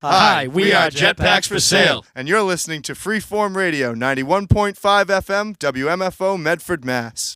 Hi, we are Jetpacks for Sale. And you're listening to Freeform Radio, 91.5 FM, WMFO, Medford, Mass.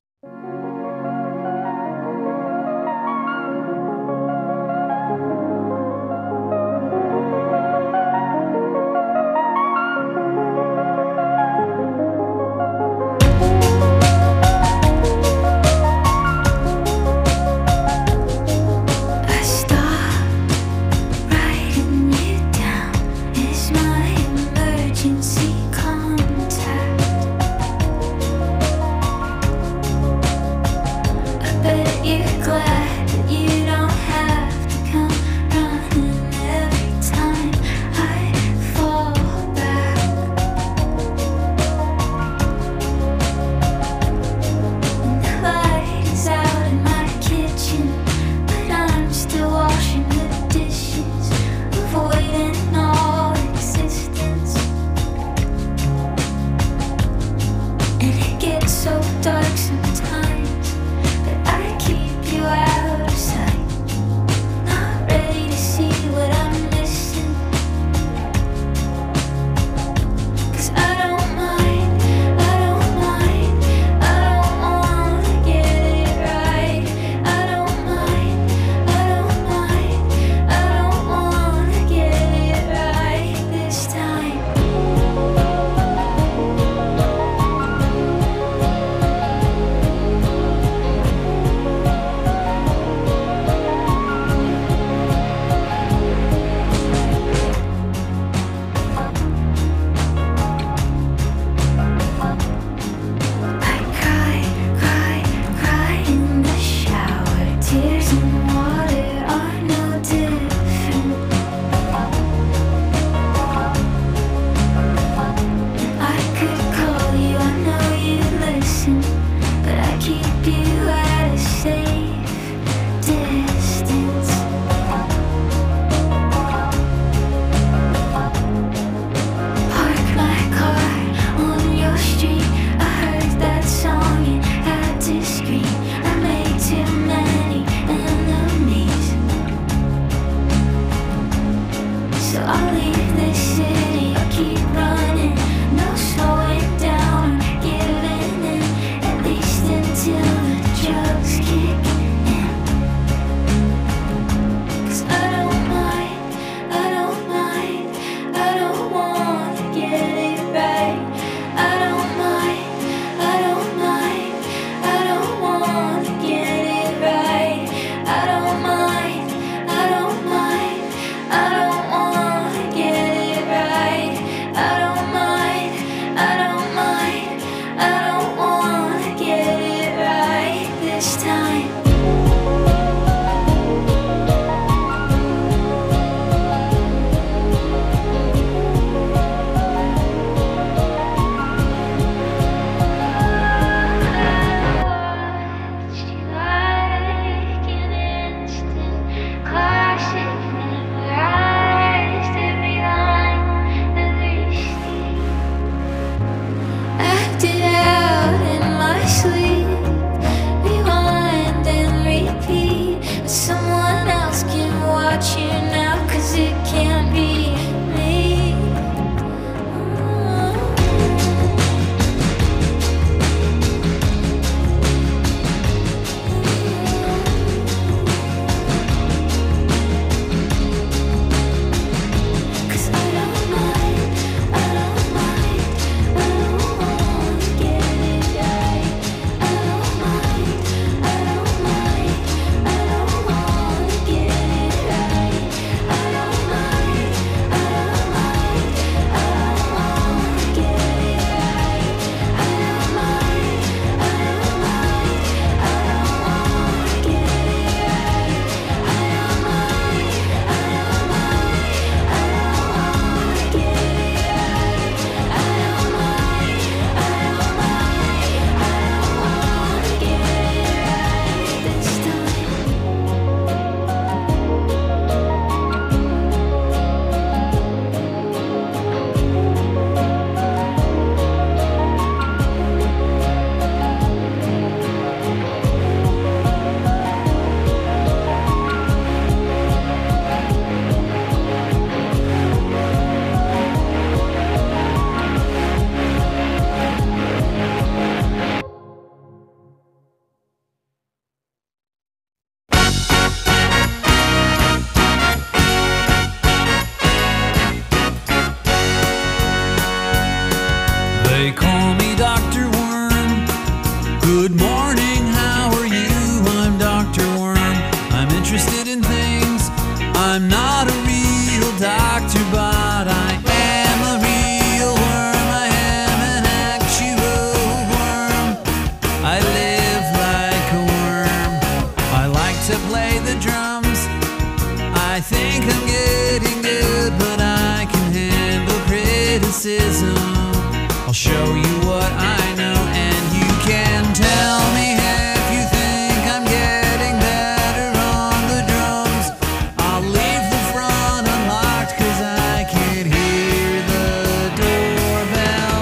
call me Dr. Worm. Good morning, how are you? I'm Dr. Worm. I'm interested in things. I'm not a real doctor, but I am a real worm. I am an actual worm. I live like a worm. I like to play the drums. I think I'm getting good, but I can handle criticism. I'll show you what I know, and you can tell me if you think I'm getting better on the drums. I'll leave the front unlocked 'cause I can hear the doorbell.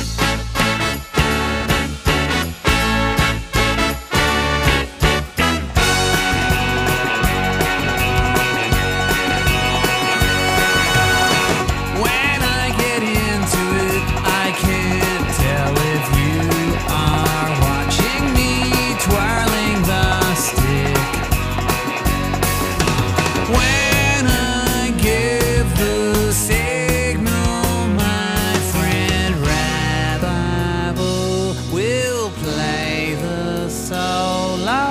When I get into it, I can't tell if you are watching me twirling the stick. When I give the signal, my friend Rabbi will play the solo.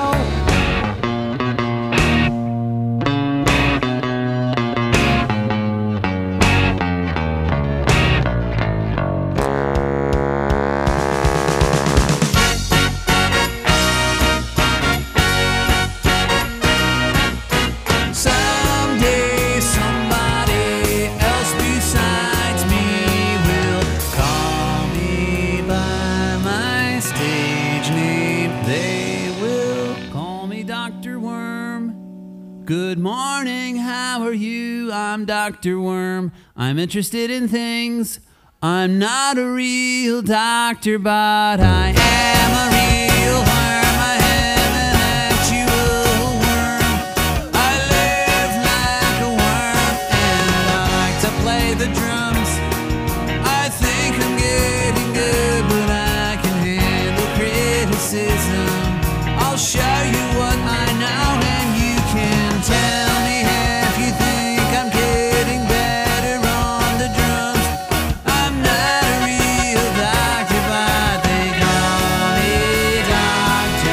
Someday somebody else besides me will call me by my stage name. They will call me Dr. Worm. Good morning, how are you? I'm Dr. Worm. I'm interested in things. I'm not a real doctor, but I am a real worm. I am an actual worm. I live like a worm, and I like to play the drums. I think I'm getting good, but I can handle criticism. I'll show you what I know, and you can tell me if you think I'm getting better on the drums. I'm not a real doctor, but they call me Dr.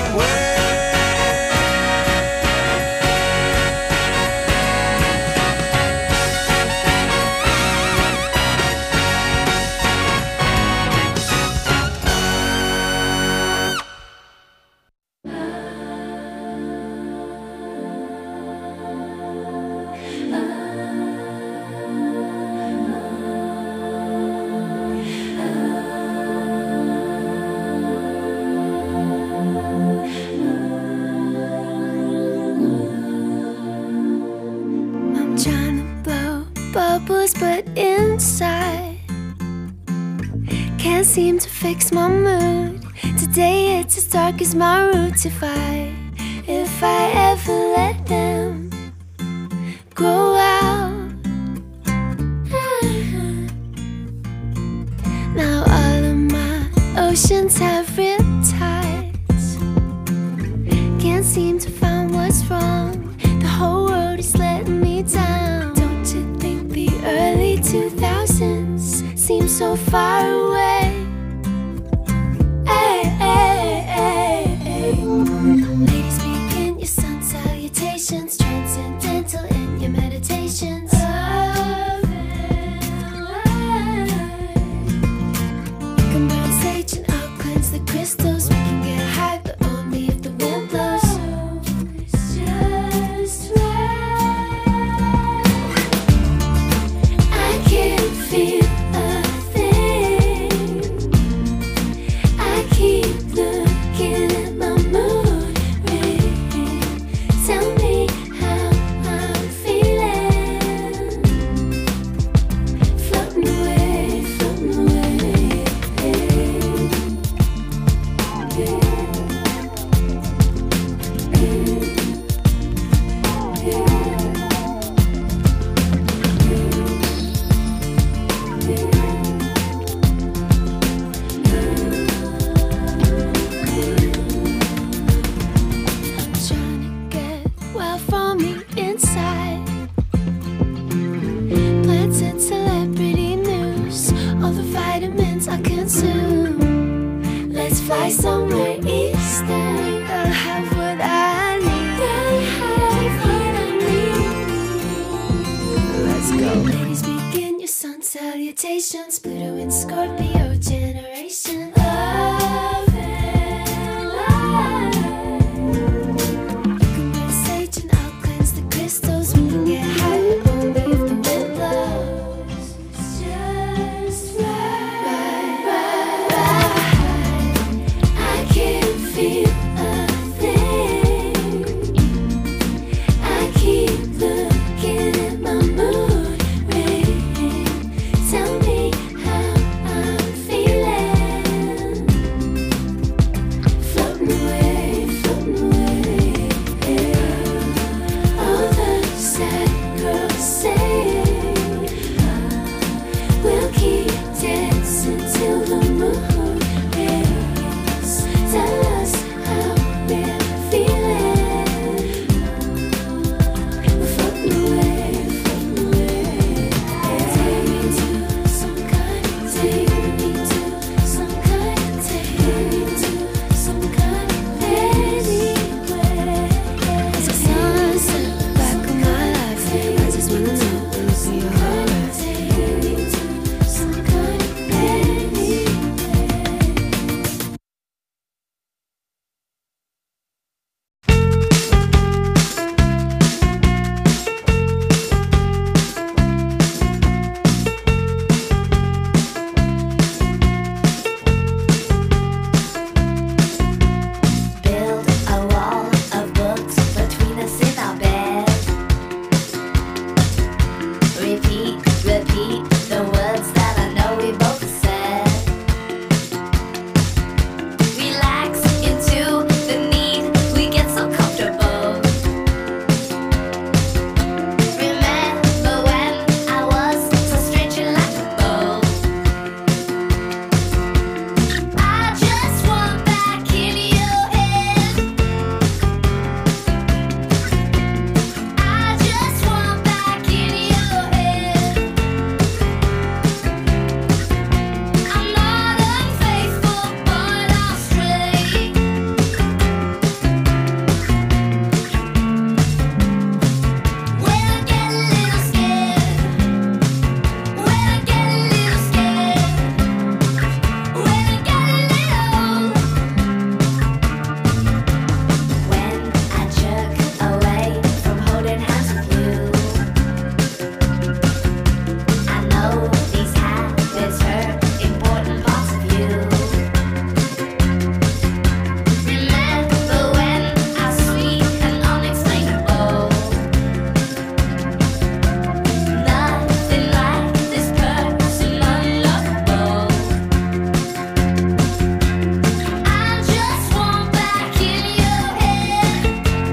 I'm trying to blow bubbles, but inside can't seem to fix my mood. Today it's as dark as my roots. If I ever let them grow out. Now all of my oceans have riptides. Can't seem to find what's wrong. The whole world is letting me down. Don't you think the early 2000s seem so far away? Hey, hey, hey, hey. Ladies, begin your sun salutations, transcendental in your meditations. You can burn sage and I'll cleanse the crystals. We can get high, but only if the wind blows. Just right. I can't feel a thing. Let's fly somewhere eastern. I'll have what I need. Let's go. Ladies, begin your sun salutations. Pluto and Scorpio generation. Love and light. You can wear sage and I'll cleanse the crystals. We can get high, but only if the wind blows. It's just right. I can't feel a thing. I keep looking at my moon ring. Tell me how I'm feeling. Floating away, floating away. All the sad girls say we'll keep dancing till the moon rays tell us how we're feeling. We're floating away, floating away. Take me to some kind of take me to some kind of take me to some kind of anywhere. It's a sunset back of my life. I just wanna know if you're alright. Take me to some kind of anywhere. Build a wall of books between us in our bed. Repeat the words that I know we both said. Relax into the need, we get so comfortable. Remember when I was so strange and like a bow. I just want back in your head. I just want back in your head. I'm not unfaithful, but I'll stray. When I get a little scared. When I get a little scared. When I get a little. When I jerk away from holding hands with you, I know these habits hurt important parts of you. Remember when I was sweet and unexplainable. Nothing like this person unlovable. I just want back in your head.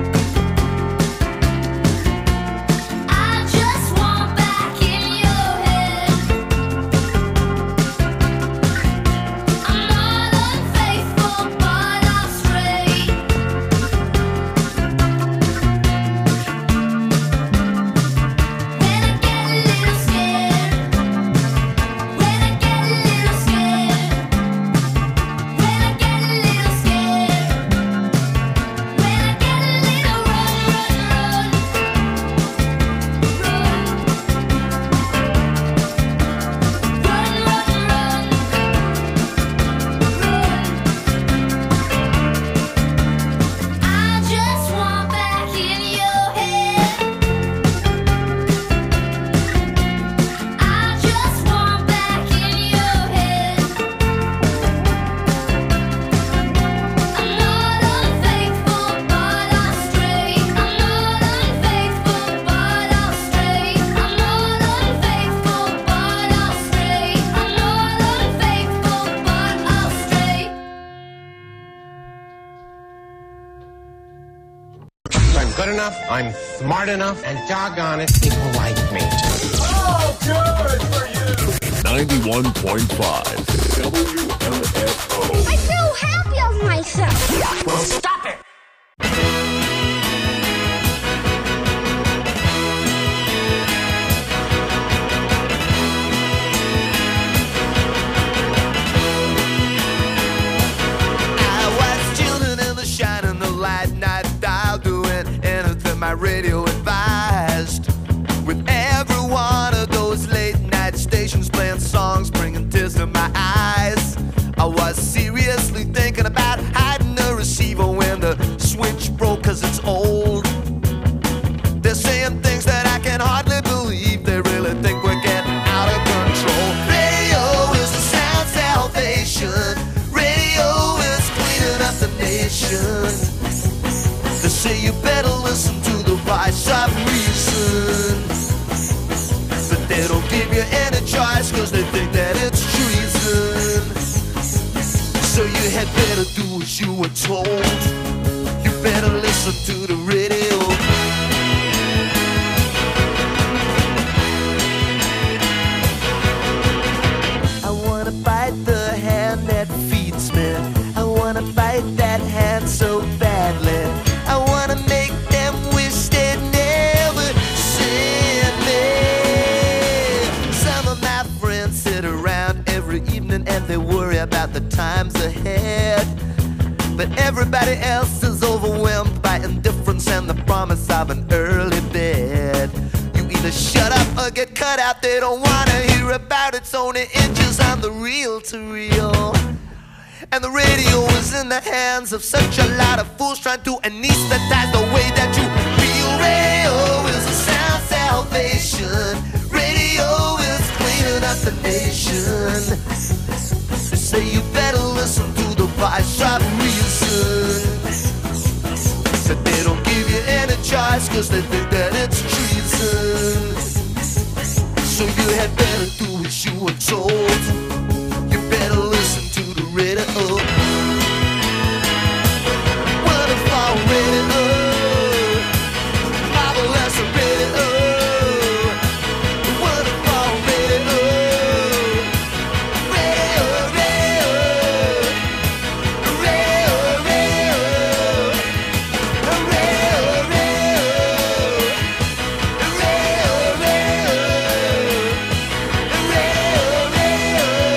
I just want back in your head. I'm not unfaithful, but I'll stray. When I get a little scared. When I get a little scared. When I get a little scared. When I get a little run, I just want back in your head. I just want back in your head. I'm not unfaithful, but I'll stray. I'm not unfaithful, but I'll stray. I'm not unfaithful, but I'll stray. I'm not unfaithful, but I'll stray. I'm good enough, I'm smart enough, and doggone it, people like me. 91.5 WMFO. I feel happy of myself. Well, stop it! my radio advised. With every one of those late night stations playing songs, bringing tears to my eyes, I was seriously thinking about hiding the receiver when the switch broke, cause it's old. They're saying things that I can hardly believe. They really think we're getting out of control. Radio is the sound salvation. Radio is cleaning up the nation. They say you better listen to the voice of reason, but they don't give you any choice, cause they think that it's treason. So you had better do as you were told. You better listen to the radio. I wanna bite the hand that feeds me. I wanna bite that hand so badly. I wanna make them wish they'd never seen me. Some of my friends sit around every evening and they worry about the times ahead, but everybody else is overwhelmed by indifference and the promise of an early bed. You either shut up or get cut out. They don't wanna hear about it's only inches on the reel-to-reel. And the radio is in the hands of such a lot of fools trying to anesthetize the way that you feel. Radio is a sound salvation. Radio is cleaning up the nation. They say you better listen to the voice of reason, but they don't give you any choice, cause they think that it's treason. So you had better do as you were told. You better listen to the radio. Wonderful radio, marvelous radio, wonderful radio, radio, radio, radio, radio, radio, radio, radio.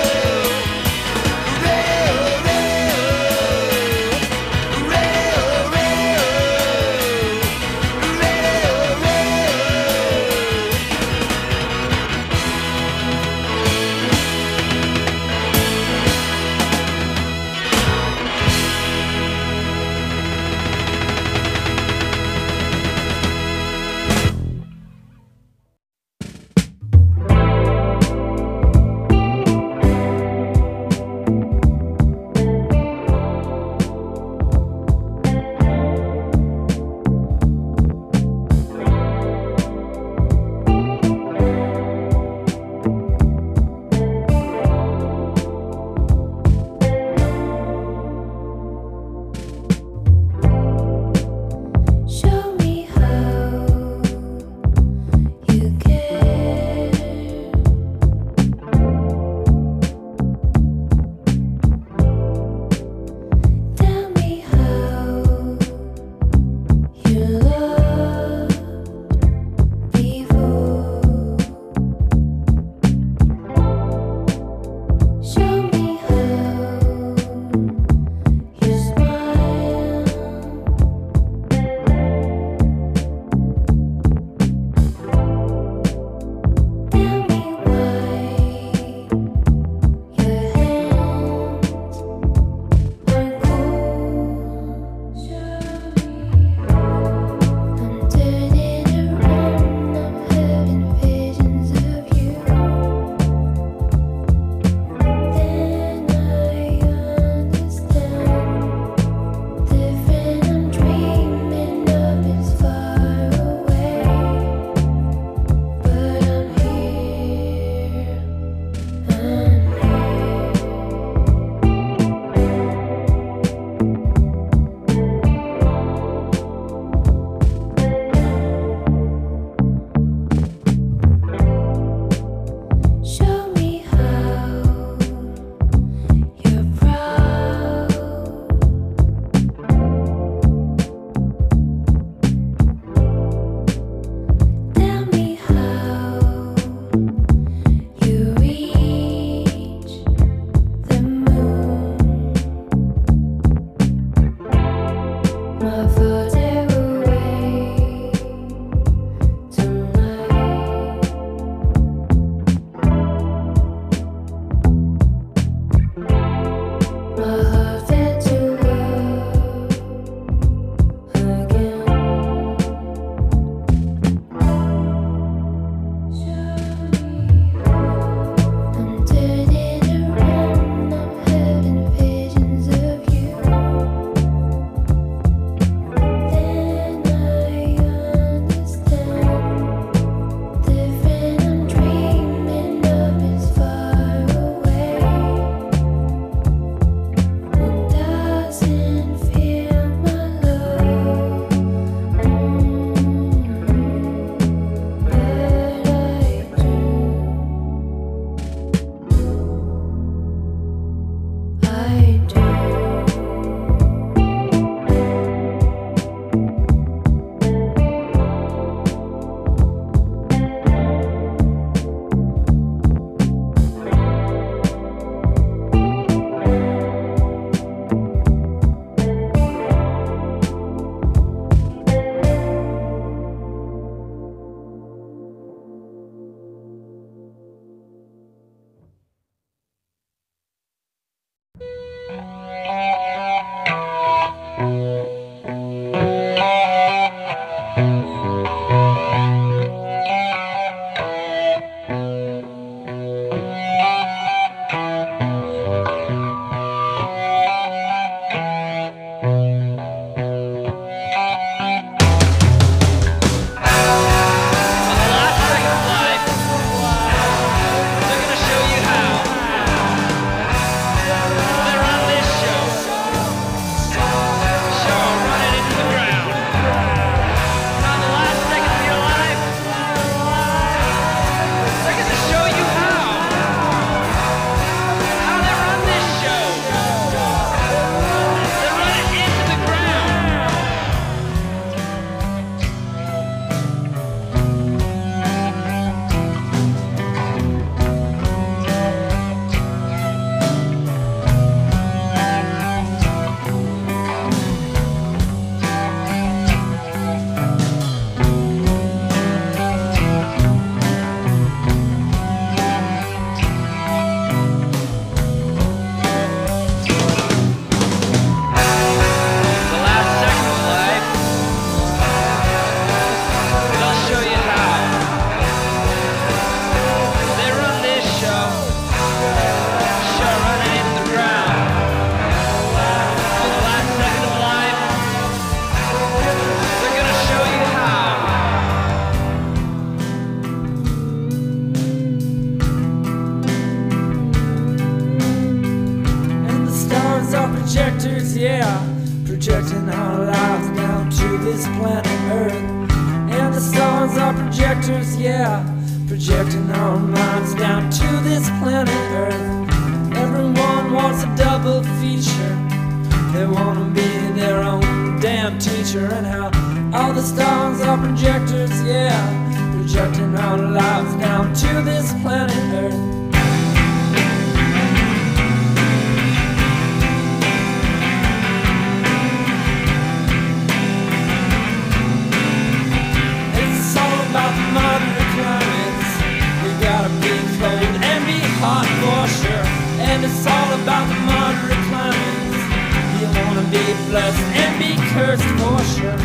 stars are projectors, yeah, projecting our lives down to this planet Earth. And the stars are projectors, yeah, projecting our minds down to this planet Earth. Everyone wants a double feature. They want to be their own damn teacher. And how all the stars are projectors, yeah, projecting our lives down to this planet Earth. It's all about the moderate climates. We gotta be cold and be hot for sure. And it's all about the moderate climates. You wanna be blessed and be cursed for sure.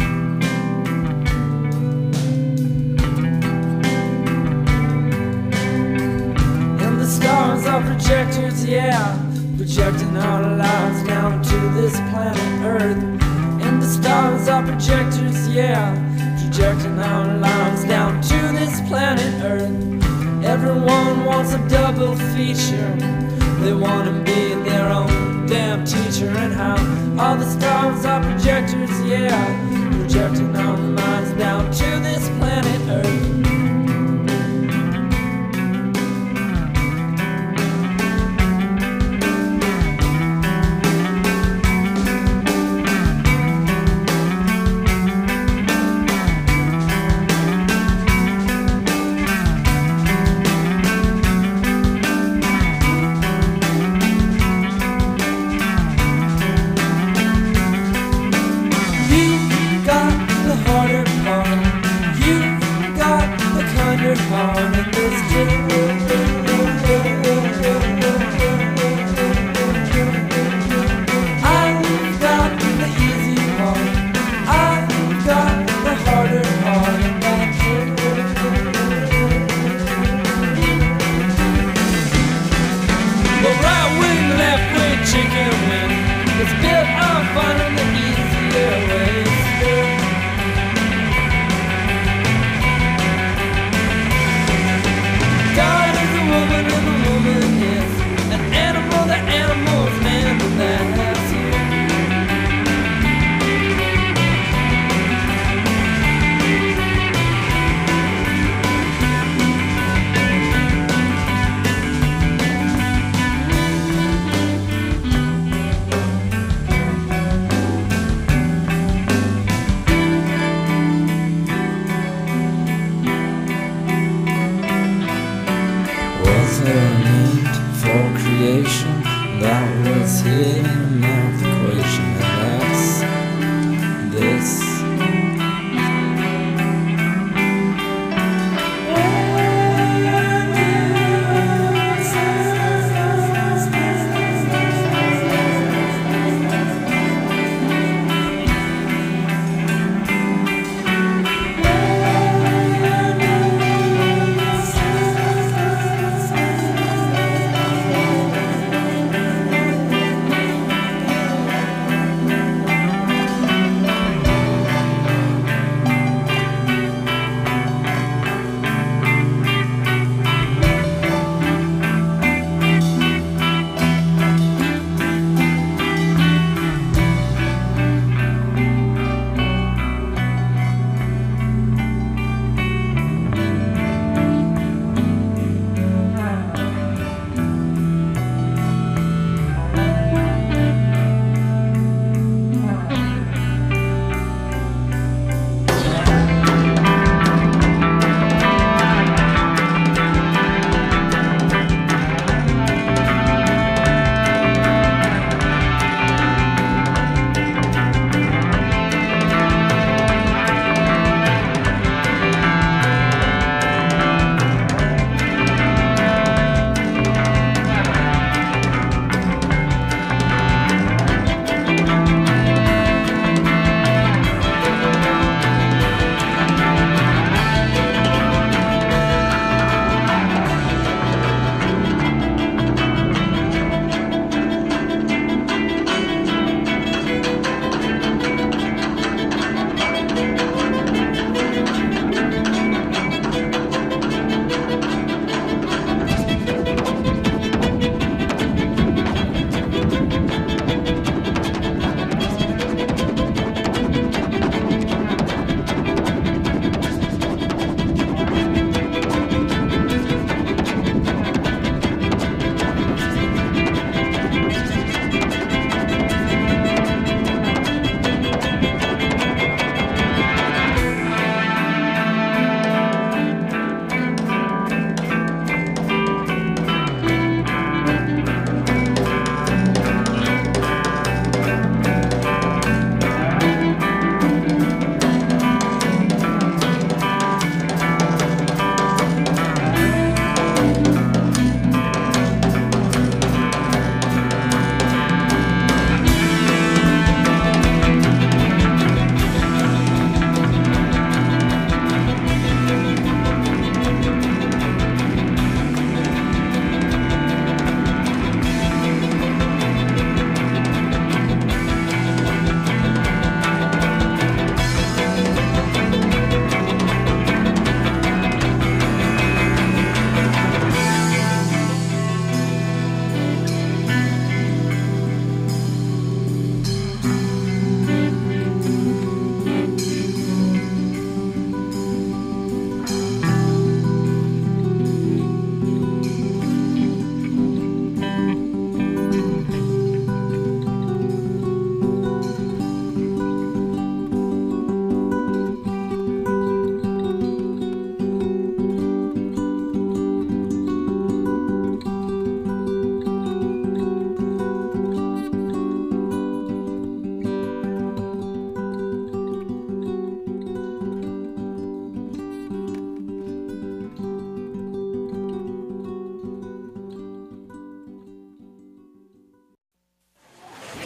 And the stars are projectors, yeah, projecting our lives down to this planet Earth. And the stars are projectors, yeah, projecting our lives down to this planet Earth. Everyone wants a double feature. They want to be their own damn teacher. And how all the stars are projectors, yeah, projecting our minds down to this planet Earth.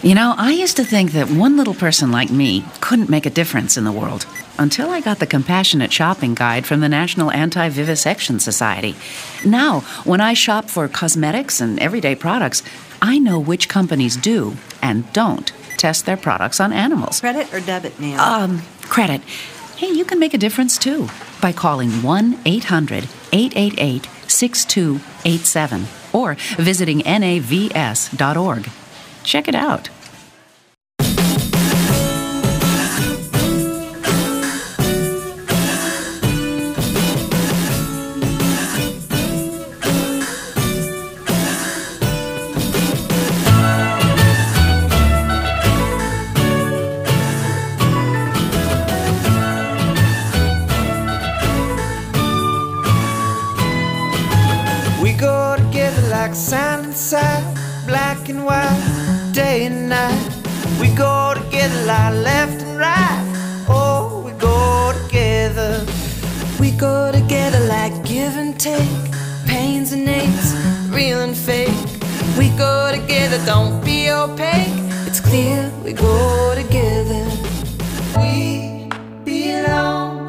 You know, I used to think that one little person like me couldn't make a difference in the world until I got the Compassionate Shopping Guide from the National Anti-Vivisection Society. Now, when I shop for cosmetics and everyday products, I know which companies do and don't test their products on animals. Credit or debit, Nan? Credit. Hey, you can make a difference too by calling 1-800-888-6287 or visiting navs.org. Check it out. We go together like sun and side, black and white, day and night. We go together like left and right. Oh, we go together. We go together like give and take, pains and aches, real and fake. We go together, don't be opaque. It's clear we go together. We belong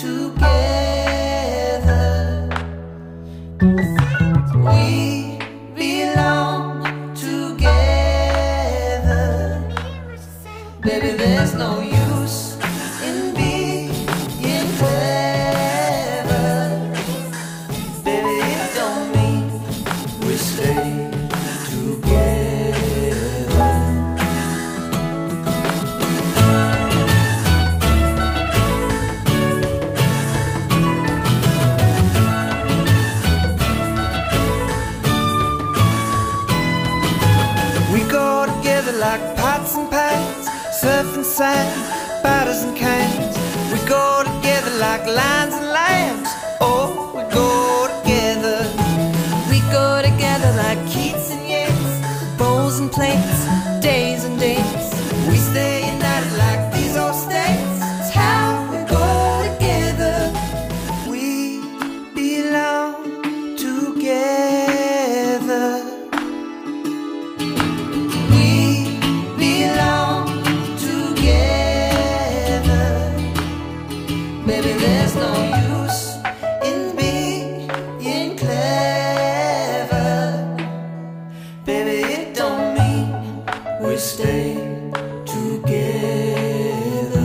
together. We belong together. Baby, there's no use in being clever. Baby, it don't mean we stay together. We go together like pots and pans, surf and sand, batters and cans. We go together like lions and lambs. Oh, we go together. We go together like Keats and Yeats, bowls and plates, days and dates. We stay united like these old states. It's how we go together. We belong together. We belong together. Baby, there's no use in being clever. Baby, it don't mean we stay together.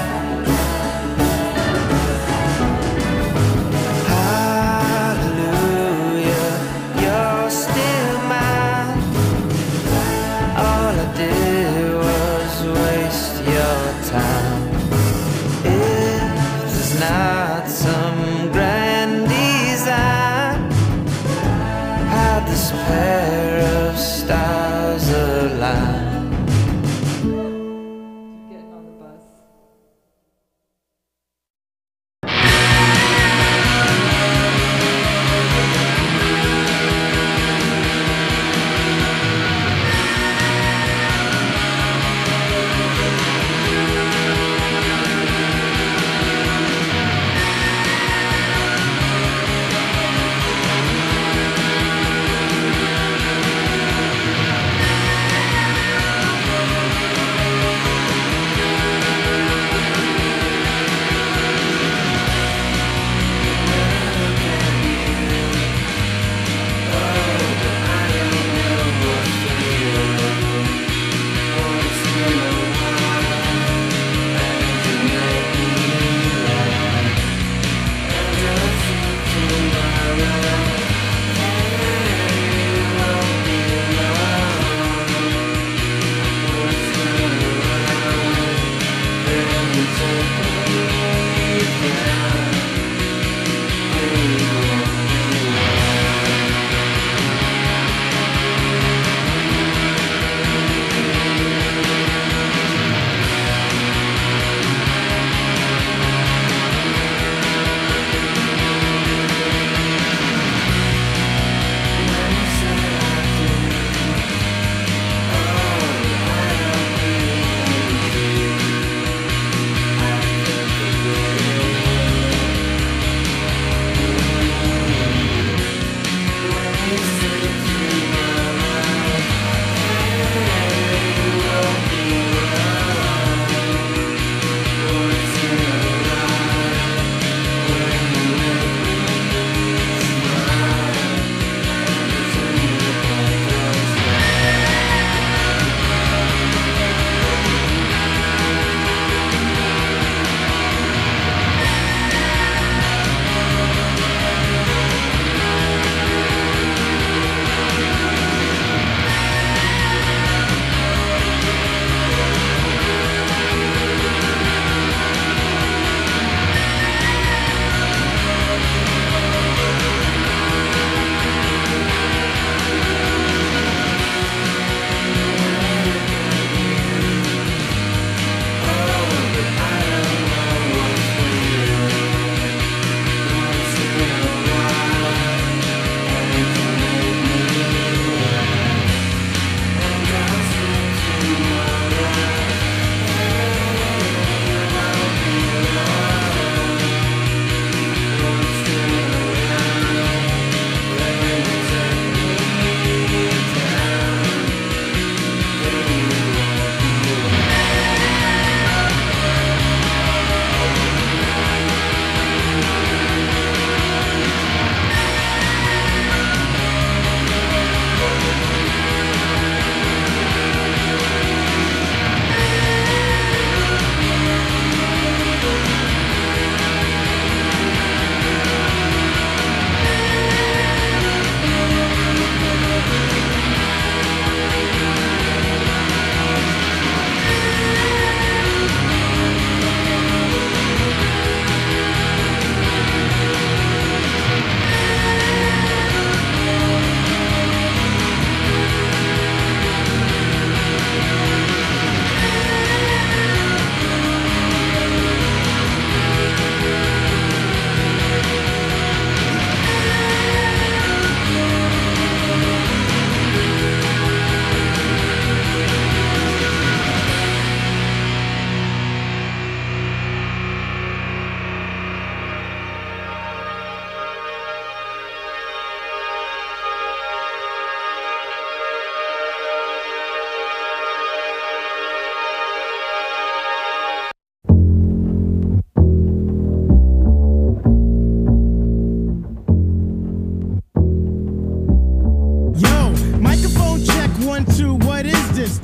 Hallelujah.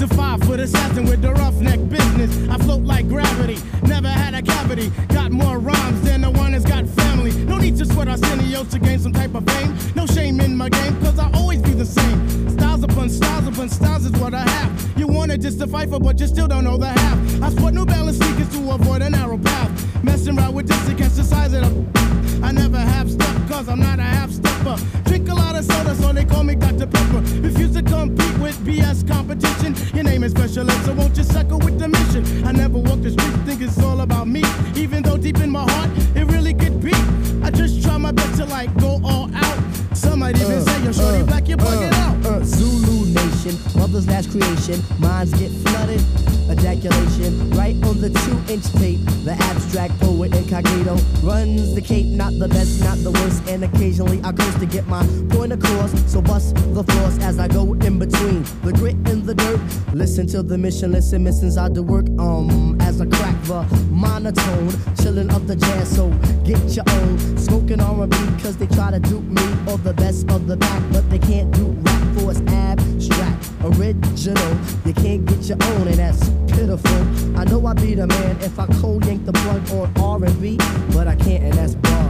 The 5-foot assassin with the roughneck business. I float like gravity, never had a cavity. Got more rhymes than the one that's got family. No need to sweat Arsenio to gain some type of fame. No shame in my game, cause I always be the same. Styles upon styles upon styles is what I have. You wanted just to fight for, but you still don't know the half. I sport New Balance sneakers to avoid a narrow path. Messing around with this against the size of the... I never have stuff, cause I'm not a half-stepper. Drink a lot of soda, so they call me Dr. Pepper. Refuse to compete with BS competition. Your name is Special Ed, so won't you suckle with the mission? I never walk the street, think it's all about me. Even though deep in my heart, it really could be. I just try my best to like go all out. Some might even say you're shorty black, you're bugging out. Zulu Nation, mother's last creation. Minds get flooded, ejaculation. Right on the 2-inch tape. The abstract poet incognito runs the cape, not the best, not the worst. And occasionally I curse to get my point across. So bust the floors as I go in between the grit and the dirt. Listen to the mission, listen, missions I do work. As I crack the monotone, chillin' up the jazz, so get your own. Smoking R&B cause they try to dupe me or the best of the back, but they can't do rap for it's abstract, original. You can't get your own, and that's pitiful. I know I be the man if I cold yank the plug on R&B, but I can't, and that's bug.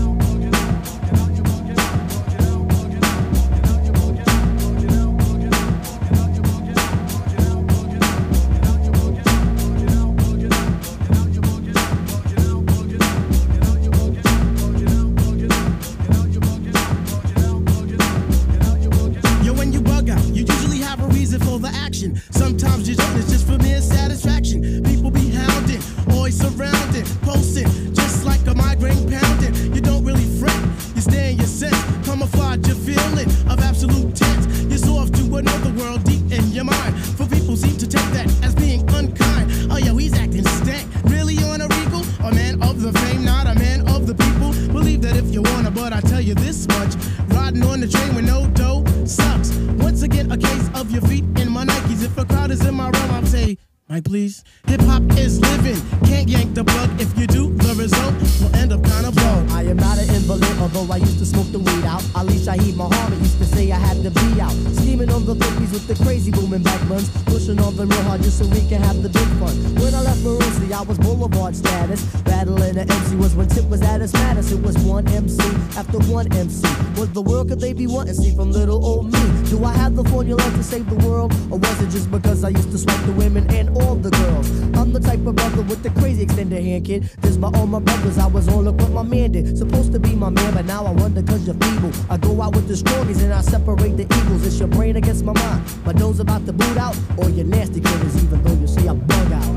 Sometimes you don't, it's just for mere satisfaction. People be hounding, always surrounding, posting, just like a migraine pounding. You don't really fret, you stay in your sense, camouflage your feeling of absolute tense. You're so off to another world deep in your mind. For people seem to take that as being unkind. Oh yo, he's acting stank, really on a regal? A man of the fame, not a man of the people. Believe that if you wanna, but I tell you this much, riding on the train with no dough sucks. Once again, a case of your feet in my Nikes. If a crowd is in my realm, I'll say, Mike, please. Hip-hop is living, can't yank the plug. If you do, the result will end up kind of blown. I am not an invalid, although I used to smoke the weed out. Ali Shaheed Muhammad used to say I had to be out. Scheming on the 50s with the crazy booming back buns. Pushing on them real hard just so we can have the big fun. When I left Maroosie, I was Boulevard status. Battling the MC was when Tip was at his maddest. It was one MC after one MC. What the world could they be wanting to see from little old me? Do I have the formula to save the world? Or was it just because I used to swipe the women and all the girls? I'm the type of brother with the crazy extended hand, kid. This by all my brothers, I was on look what my man did. Supposed to be my man, but now I wonder cause you're feeble. I go out with the strongies and I separate the evils. It's your brain against my mind. My doe's about to boot out, or your nasty critters, even though you see I bug out.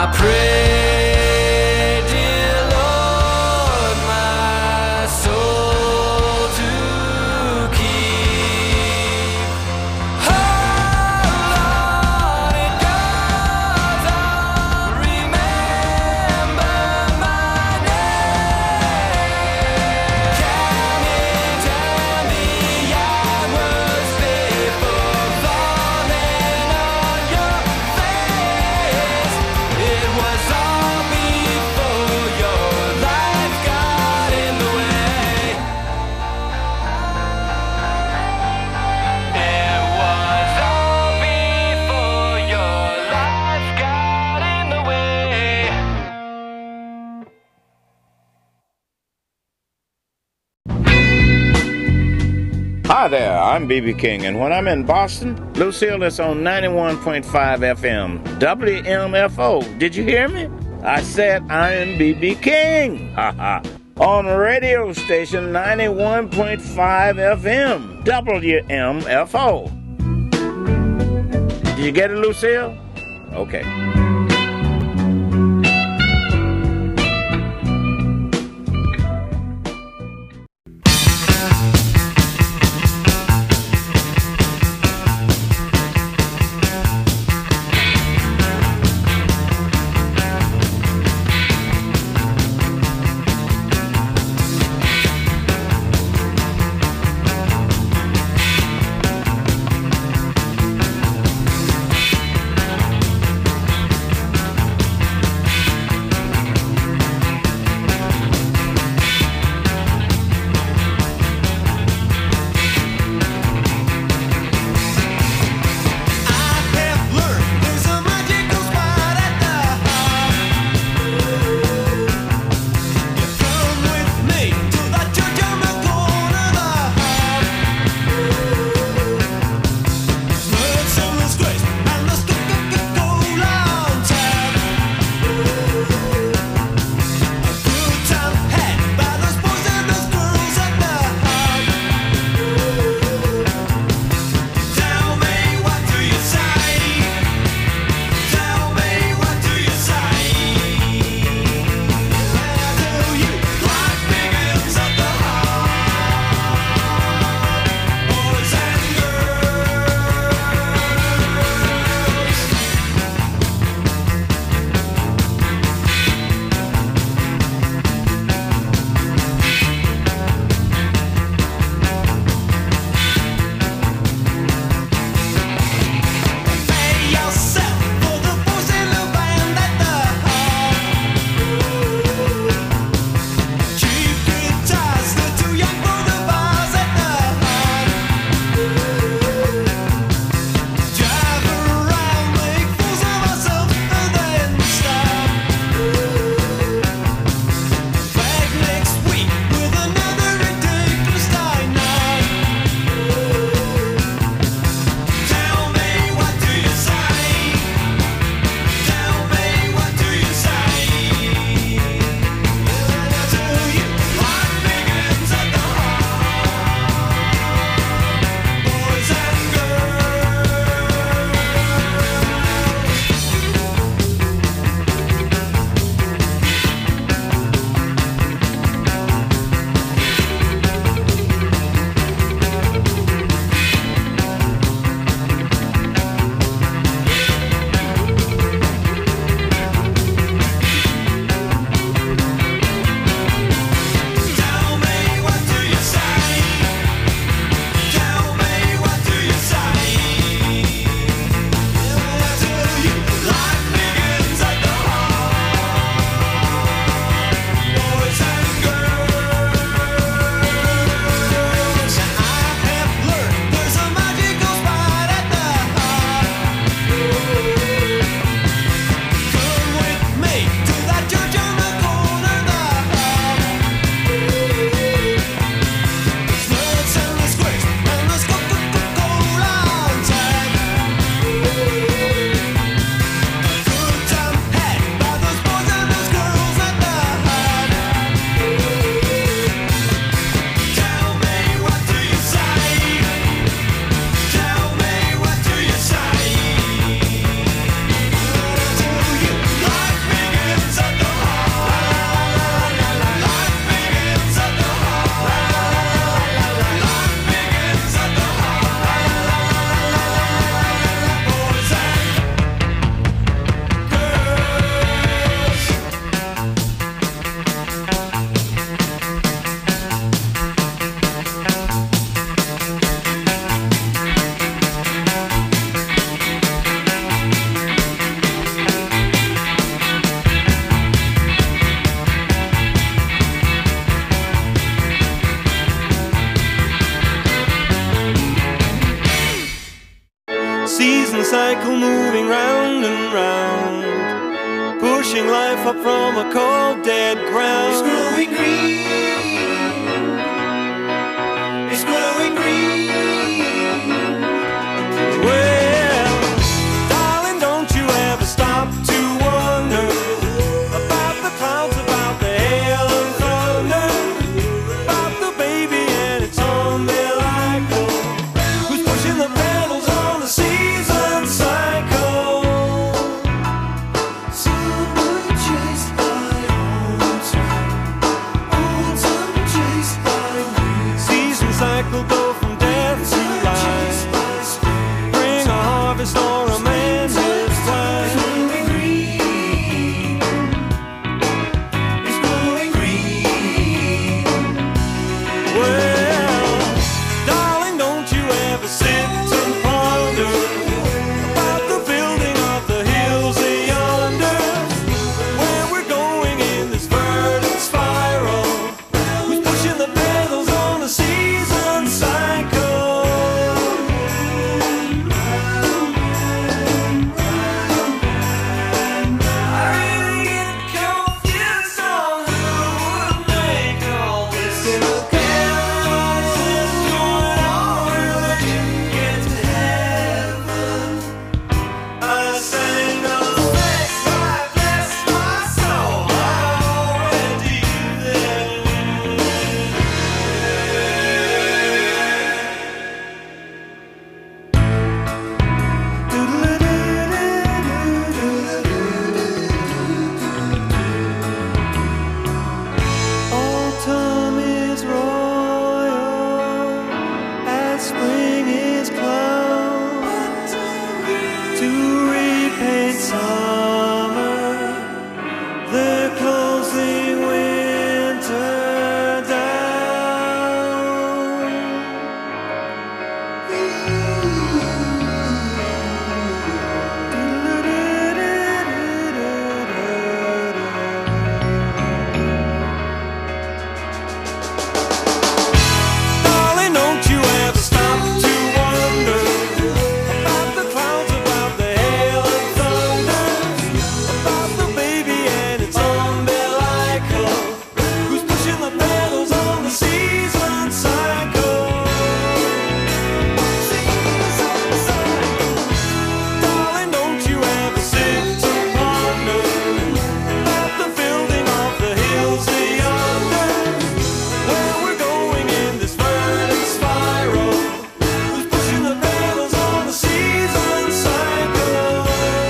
I pray, dear Lord, my soul to keep. Oh Lord, it goes on, remember my name. Can you tell me I was before falling on your face? It was all before your life got in the way. It was all before your life got in the way. Hi there, I'm B.B. King, and when I'm in Boston, Lucille is on 91.5 FM, WMFO. Did you hear me? I said I am B.B. King. On radio station 91.5 FM, WMFO. Did you get it, Lucille? Okay. life up from a cold, dead ground. It's growing green. It's growing green. Well, darling, don't you ever stop to wonder about the clouds, about the hail and thunder, about the baby and its umbilical, who's pushing the pedals on the season cycle. Summer chased by autumn chased by me. Season cycle go from death to life, bring a harvest or a man his time. Growing green. It's growing green. Well, darling, don't you ever sit and ponder about the building of the hills yonder, where we're going in this verdant spiral, who's pushing the pedals on the season cycle. I really get confused on who would make all this chaos going on when you get to heaven. I sang the thanks, God bless my soul, I'm already there. Autumn is royal, as spring is cloud, to repaint summer, they're closing winter down. Darling, don't you ever stop to wonder about the clouds, about the hail and thunder, about the baby and its umbilical, who's pushing the pedals on the season cycle. Darling, don't you ever sit and ponder about the building of the hills yonder, where we're going in this verdant spiral, who's pushing the pedals on the season cycle.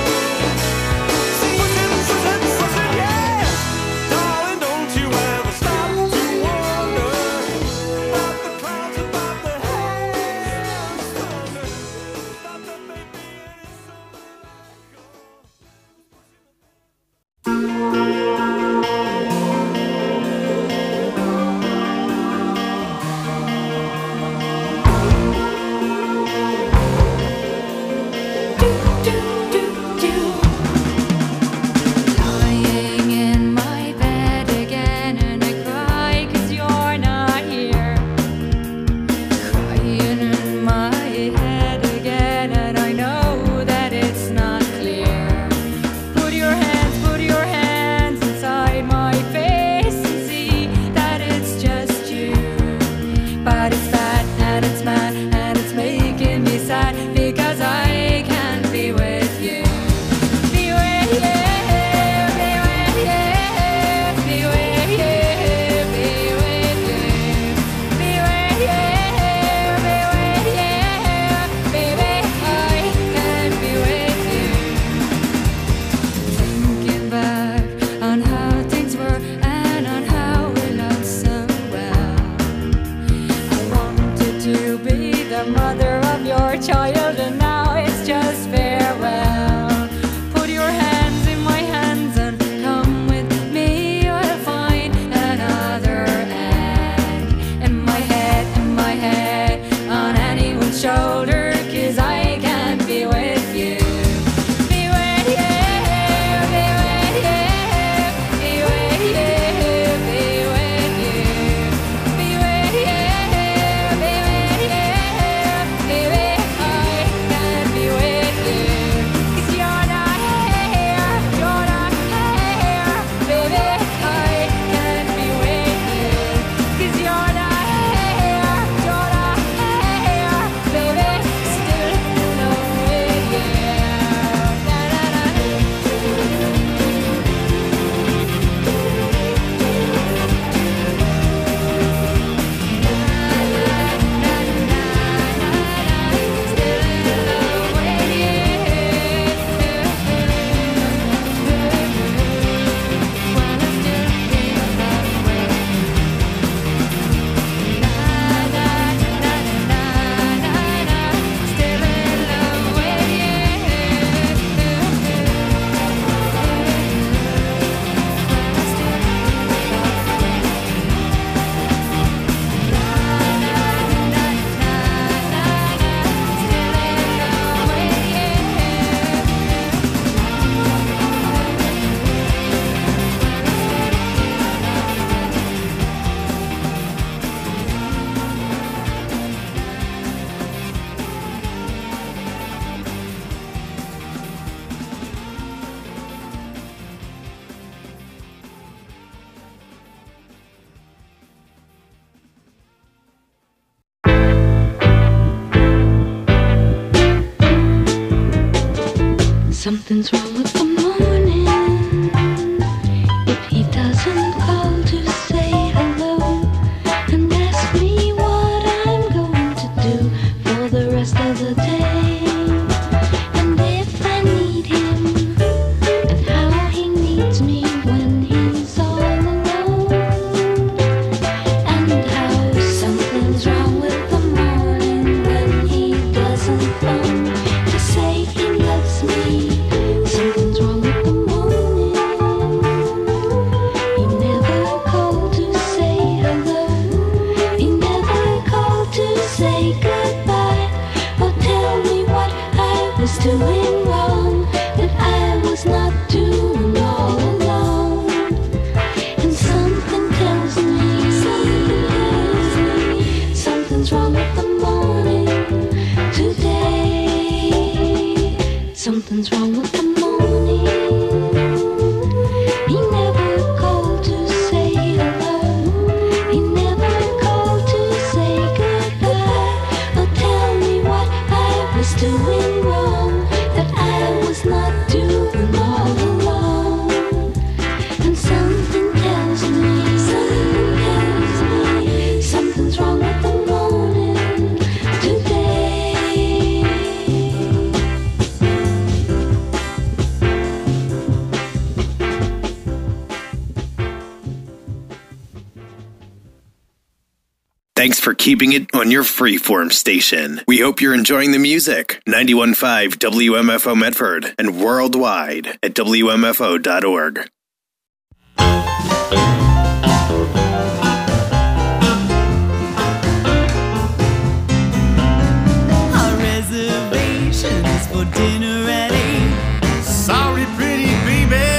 Yeah. Darling, don't you ever stop to wonder about the clouds, about the hail and thunder, about the baby and its Lying in my bed again and I cry 'cause you're not here. Crying in my head again and I know that it's not clear. Put your hands Something's wrong with the morning. If he doesn't call to say hello and ask me what I'm going to do for the rest of the day, and if I need him and how he needs me when he's all alone, and how something's wrong with the morning when he doesn't phone to say he loves me. Something's wrong with the morning. He never called to say hello. He never called to say goodbye or tell me what I was doing wrong, that I was not doing all alone. And something tells me something's wrong with the morning today. Something's wrong with the morning. He never called to say hello. He never called to say goodbye or tell me what I was doing wrong, that I was not doing all alone. And something tells me something's wrong with the morning today. Thanks for keeping it on your freeform station. We hope you're enjoying the music. 91.5 WMFO Medford and worldwide at WMFO.org. Our reservation is for dinner at 8. Sorry, pretty baby.